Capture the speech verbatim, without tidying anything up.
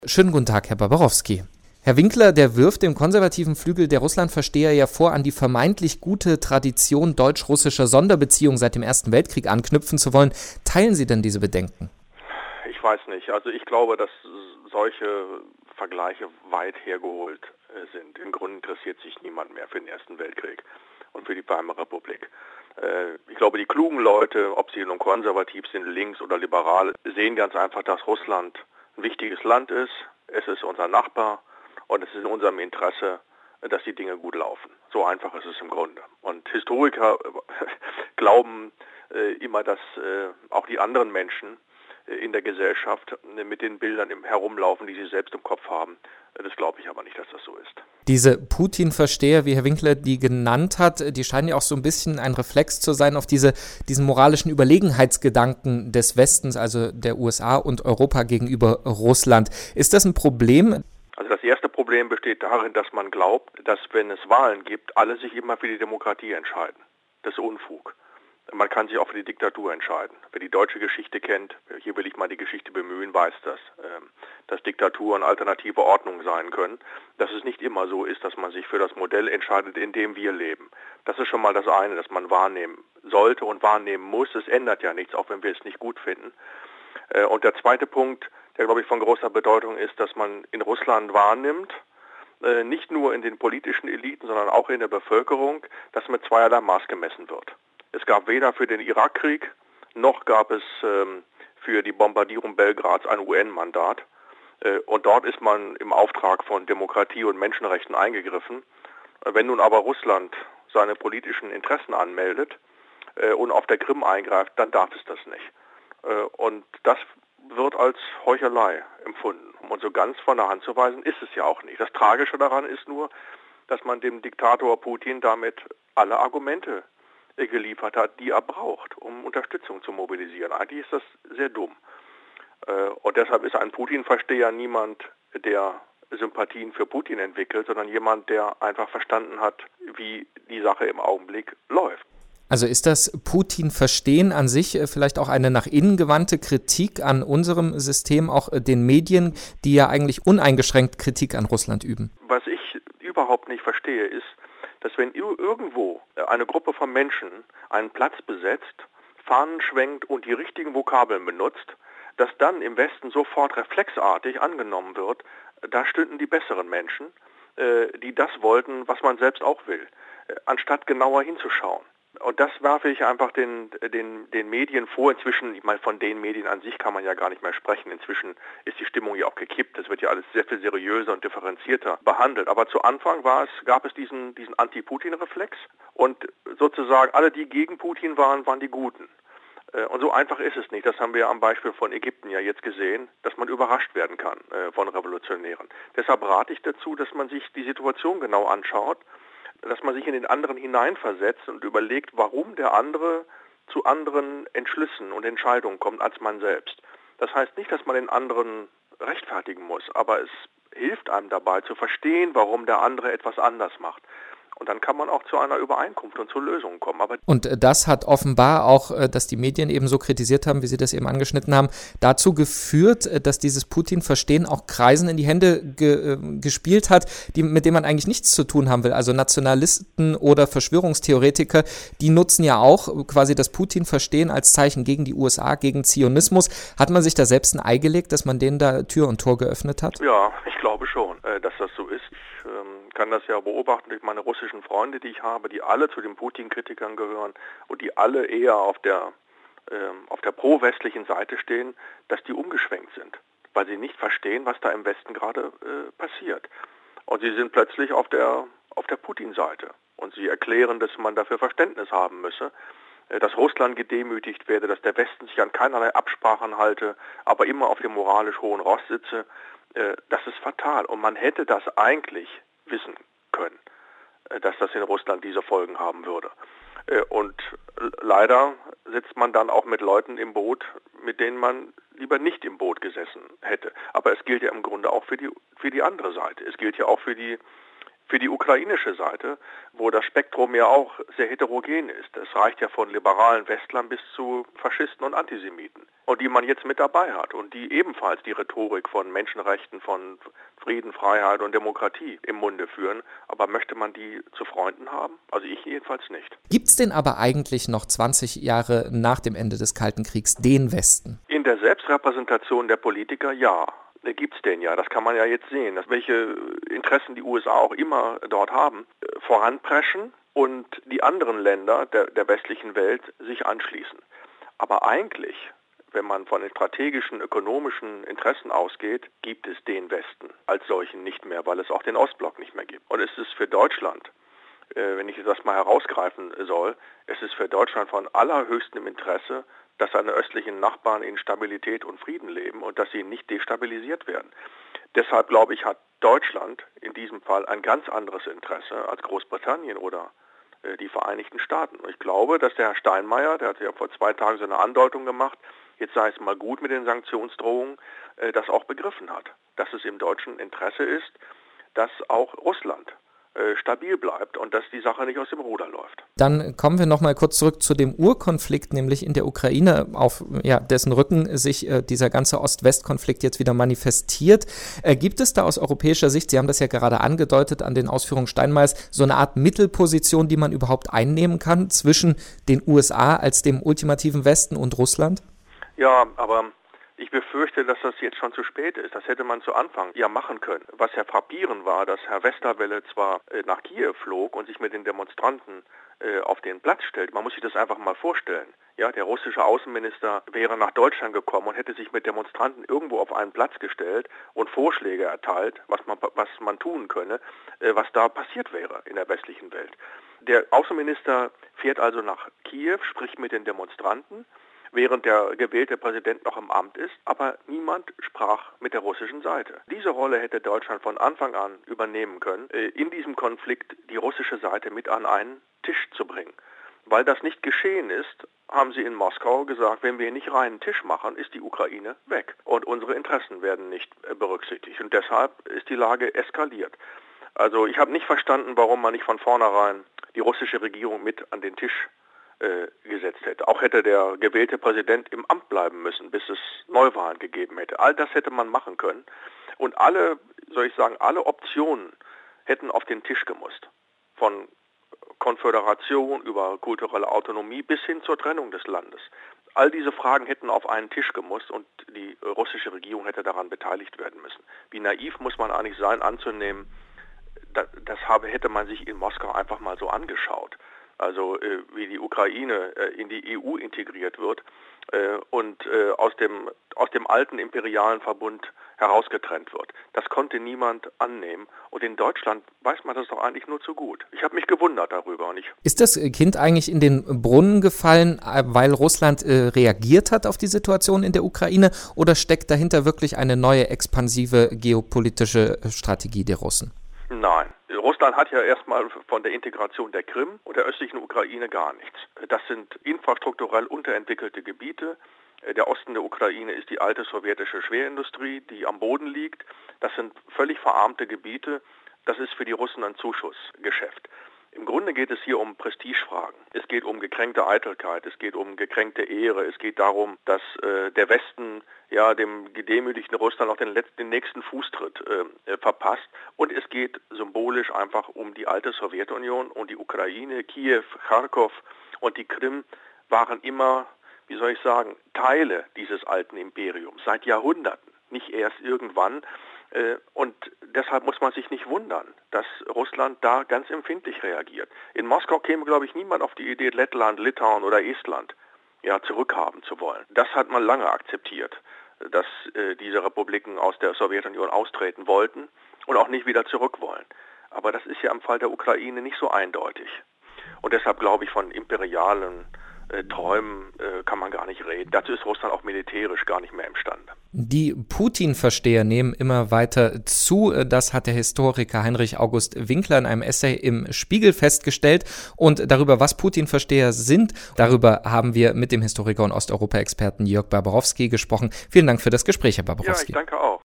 Schönen guten Tag, Herr Barbarowski. Herr Winkler, der wirft dem konservativen Flügel der Russlandversteher ja vor, an die vermeintlich gute Tradition deutsch-russischer Sonderbeziehungen seit dem Ersten Weltkrieg anknüpfen zu wollen. Teilen Sie denn diese Bedenken? Ich weiß nicht. Also ich glaube, dass solche Vergleiche weit hergeholt sind. Im Grunde interessiert sich niemand mehr für den Ersten Weltkrieg und für die Weimarer Republik. Ich glaube, die klugen Leute, ob sie nun konservativ sind, links oder liberal, sehen ganz einfach, dass Russland ein wichtiges Land ist. Es ist unser Nachbar und es ist in unserem Interesse, dass die Dinge gut laufen. So einfach ist es im Grunde. Und Historiker glauben äh, immer, dass äh, auch die anderen Menschen äh, in der Gesellschaft äh, mit den Bildern im herumlaufen, die sie selbst im Kopf haben. Das glaube ich aber nicht, dass das so ist. Diese Putin-Versteher, wie Herr Winkler die genannt hat, die scheinen ja auch so ein bisschen ein Reflex zu sein auf diese, diesen moralischen Überlegenheitsgedanken des Westens, also der U S A und Europa gegenüber Russland. Ist das ein Problem? Also das erste Problem besteht darin, dass man glaubt, dass wenn es Wahlen gibt, alle sich immer für die Demokratie entscheiden. Das ist Unfug. Man kann sich auch für die Diktatur entscheiden. Wer die deutsche Geschichte kennt, hier will ich mal die Geschichte bemühen, weiß das, dass Diktaturen alternative Ordnungen sein können, dass es nicht immer so ist, dass man sich für das Modell entscheidet, in dem wir leben. Das ist schon mal das eine, das man wahrnehmen sollte und wahrnehmen muss. Es ändert ja nichts, auch wenn wir es nicht gut finden. Und der zweite Punkt, der, glaube ich, von großer Bedeutung ist, dass man in Russland wahrnimmt, nicht nur in den politischen Eliten, sondern auch in der Bevölkerung, dass mit zweierlei Maß gemessen wird. Es gab weder für den Irakkrieg, noch gab es ähm, für die Bombardierung Belgrads ein U N-Mandat. Äh, und dort ist man im Auftrag von Demokratie und Menschenrechten eingegriffen. Äh, wenn nun aber Russland seine politischen Interessen anmeldet äh, und auf der Krim eingreift, dann darf es das nicht. Äh, und das wird als Heuchelei empfunden. Und so ganz von der Hand zu weisen ist es ja auch nicht. Das Tragische daran ist nur, dass man dem Diktator Putin damit alle Argumente geliefert hat, die er braucht, um Unterstützung zu mobilisieren. Eigentlich ist das sehr dumm. Und deshalb ist ein Putin-Versteher niemand, der Sympathien für Putin entwickelt, sondern jemand, der einfach verstanden hat, wie die Sache im Augenblick läuft. Also ist das Putin-Verstehen an sich vielleicht auch eine nach innen gewandte Kritik an unserem System, auch den Medien, die ja eigentlich uneingeschränkt Kritik an Russland üben? Was ich überhaupt nicht verstehe, ist, dass wenn irgendwo eine Gruppe von Menschen einen Platz besetzt, Fahnen schwenkt und die richtigen Vokabeln benutzt, dass dann im Westen sofort reflexartig angenommen wird, da stünden die besseren Menschen, die das wollten, was man selbst auch will, anstatt genauer hinzuschauen. Und das werfe ich einfach den, den, den Medien vor. Inzwischen, ich meine, von den Medien an sich kann man ja gar nicht mehr sprechen. Inzwischen ist die Stimmung ja auch gekippt. Es wird ja alles sehr viel seriöser und differenzierter behandelt. Aber zu Anfang war es, gab es diesen, diesen Anti-Putin-Reflex. Und sozusagen alle, die gegen Putin waren, waren die Guten. Und so einfach ist es nicht. Das haben wir am Beispiel von Ägypten ja jetzt gesehen, dass man überrascht werden kann von Revolutionären. Deshalb rate ich dazu, dass man sich die Situation genau anschaut, dass man sich in den anderen hineinversetzt und überlegt, warum der andere zu anderen Entschlüssen und Entscheidungen kommt als man selbst. Das heißt nicht, dass man den anderen rechtfertigen muss, aber es hilft einem dabei zu verstehen, warum der andere etwas anders macht. Und dann kann man auch zu einer Übereinkunft und zu Lösungen kommen. Aber und das hat offenbar auch, dass die Medien eben so kritisiert haben, wie Sie das eben angeschnitten haben, dazu geführt, dass dieses Putin-Verstehen auch Kreisen in die Hände ge- gespielt hat, die, mit denen man eigentlich nichts zu tun haben will. Also Nationalisten oder Verschwörungstheoretiker, die nutzen ja auch quasi das Putin-Verstehen als Zeichen gegen die U S A, gegen Zionismus. Hat man sich da selbst ein Ei gelegt, dass man denen da Tür und Tor geöffnet hat? Ja, ich glaube schon, dass das so ist. Ich ähm, kann das ja beobachten durch meine russischen Freunde, die ich habe, die alle zu den Putin-Kritikern gehören und die alle eher auf der, ähm, auf der pro-westlichen Seite stehen, dass die umgeschwenkt sind, weil sie nicht verstehen, was da im Westen gerade äh, passiert. Und sie sind plötzlich auf der, auf der Putin-Seite und sie erklären, dass man dafür Verständnis haben müsse, äh, dass Russland gedemütigt werde, dass der Westen sich an keinerlei Absprachen halte, aber immer auf dem moralisch hohen Ross sitze. Das ist fatal und man hätte das eigentlich wissen können, dass das in Russland diese Folgen haben würde. Und leider sitzt man dann auch mit Leuten im Boot, mit denen man lieber nicht im Boot gesessen hätte. Aber es gilt ja im Grunde auch für die, für die andere Seite. Es gilt ja auch für die, Für die ukrainische Seite, wo das Spektrum ja auch sehr heterogen ist, es reicht ja von liberalen Westlern bis zu Faschisten und Antisemiten, und die man jetzt mit dabei hat und die ebenfalls die Rhetorik von Menschenrechten, von Frieden, Freiheit und Demokratie im Munde führen. Aber möchte man die zu Freunden haben? Also ich jedenfalls nicht. Gibt es denn aber eigentlich noch zwanzig Jahre nach dem Ende des Kalten Kriegs den Westen? In der Selbstrepräsentation der Politiker ja. Gibt es den ja, das kann man ja jetzt sehen, dass welche Interessen die U S A auch immer dort haben, voranpreschen und die anderen Länder der, der westlichen Welt sich anschließen. Aber eigentlich, wenn man von den strategischen, ökonomischen Interessen ausgeht, gibt es den Westen als solchen nicht mehr, weil es auch den Ostblock nicht mehr gibt. Und es ist für Deutschland, äh, wenn ich das mal herausgreifen soll, es ist für Deutschland von allerhöchstem Interesse, dass seine östlichen Nachbarn in Stabilität und Frieden leben und dass sie nicht destabilisiert werden. Deshalb, glaube ich, hat Deutschland in diesem Fall ein ganz anderes Interesse als Großbritannien oder äh, die Vereinigten Staaten. Und ich glaube, dass der Herr Steinmeier, der hat ja vor zwei Tagen so eine Andeutung gemacht, jetzt sei es mal gut mit den Sanktionsdrohungen, äh, das auch begriffen hat. Dass es im deutschen Interesse ist, dass auch Russland stabil bleibt und dass die Sache nicht aus dem Ruder läuft. Dann kommen wir noch mal kurz zurück zu dem Urkonflikt, nämlich in der Ukraine, auf ja, dessen Rücken sich äh, dieser ganze Ost-West-Konflikt jetzt wieder manifestiert. Äh, gibt es da aus europäischer Sicht, Sie haben das ja gerade angedeutet an den Ausführungen Steinmeiers, so eine Art Mittelposition, die man überhaupt einnehmen kann zwischen den U S A als dem ultimativen Westen und Russland? Ja, aber ich befürchte, dass das jetzt schon zu spät ist. Das hätte man zu Anfang ja machen können. Was ja frappierend war, dass Herr Westerwelle zwar äh, nach Kiew flog und sich mit den Demonstranten äh, auf den Platz stellt. Man muss sich das einfach mal vorstellen. Ja, der russische Außenminister wäre nach Deutschland gekommen und hätte sich mit Demonstranten irgendwo auf einen Platz gestellt und Vorschläge erteilt, was man, was man tun könne, äh, was da passiert wäre in der westlichen Welt. Der Außenminister fährt also nach Kiew, spricht mit den Demonstranten, während der gewählte Präsident noch im Amt ist, aber niemand sprach mit der russischen Seite. Diese Rolle hätte Deutschland von Anfang an übernehmen können, in diesem Konflikt die russische Seite mit an einen Tisch zu bringen. Weil das nicht geschehen ist, haben sie in Moskau gesagt, wenn wir nicht reinen Tisch machen, ist die Ukraine weg und unsere Interessen werden nicht berücksichtigt. Und deshalb ist die Lage eskaliert. Also ich habe nicht verstanden, warum man nicht von vornherein die russische Regierung mit an den Tisch gesetzt hätte. Auch hätte der gewählte Präsident im Amt bleiben müssen, bis es Neuwahlen gegeben hätte. All das hätte man machen können. Und alle, soll ich sagen, alle Optionen hätten auf den Tisch gemusst. Von Konföderation über kulturelle Autonomie bis hin zur Trennung des Landes. All diese Fragen hätten auf einen Tisch gemusst und die russische Regierung hätte daran beteiligt werden müssen. Wie naiv muss man eigentlich sein, anzunehmen, das, das habe, hätte man sich in Moskau einfach mal so angeschaut. Also äh, wie die Ukraine äh, in die E U integriert wird äh, und äh, aus dem, aus dem alten imperialen Verbund herausgetrennt wird. Das konnte niemand annehmen. Und in Deutschland weiß man das doch eigentlich nur zu gut. Ich habe mich gewundert darüber. Und ich Ist das Kind eigentlich in den Brunnen gefallen, weil Russland äh, reagiert hat auf die Situation in der Ukraine? Oder steckt dahinter wirklich eine neue expansive geopolitische Strategie der Russen? Nein. Russland hat ja erstmal von der Integration der Krim und der östlichen Ukraine gar nichts. Das sind infrastrukturell unterentwickelte Gebiete. Der Osten der Ukraine ist die alte sowjetische Schwerindustrie, die am Boden liegt. Das sind völlig verarmte Gebiete. Das ist für die Russen ein Zuschussgeschäft. Im Grunde geht es hier um Prestigefragen. Es geht um gekränkte Eitelkeit, es geht um gekränkte Ehre, es geht darum, dass äh, der Westen ja dem gedemütigten Russland noch den, letzten, den nächsten Fußtritt äh, verpasst. Und es geht symbolisch einfach um die alte Sowjetunion und die Ukraine. Kiew, Charkow und die Krim waren immer, wie soll ich sagen, Teile dieses alten Imperiums seit Jahrhunderten, nicht erst irgendwann. Und deshalb muss man sich nicht wundern, dass Russland da ganz empfindlich reagiert. In Moskau käme, glaube ich, niemand auf die Idee, Lettland, Litauen oder Estland ja, zurückhaben zu wollen. Das hat man lange akzeptiert, dass äh, diese Republiken aus der Sowjetunion austreten wollten und auch nicht wieder zurück wollen. Aber das ist ja im Fall der Ukraine nicht so eindeutig. Und deshalb glaube ich, von imperialen äh, Träumen äh, kann man gar nicht reden. Dazu ist Russland auch militärisch gar nicht mehr imstande. Die Putin-Versteher nehmen immer weiter zu. Das hat der Historiker Heinrich August Winkler in einem Essay im Spiegel festgestellt. Und darüber, was Putin-Versteher sind, darüber haben wir mit dem Historiker und Osteuropa-Experten Jörg Barbarowski gesprochen. Vielen Dank für das Gespräch, Herr Barbarowski. Ja, ich danke auch.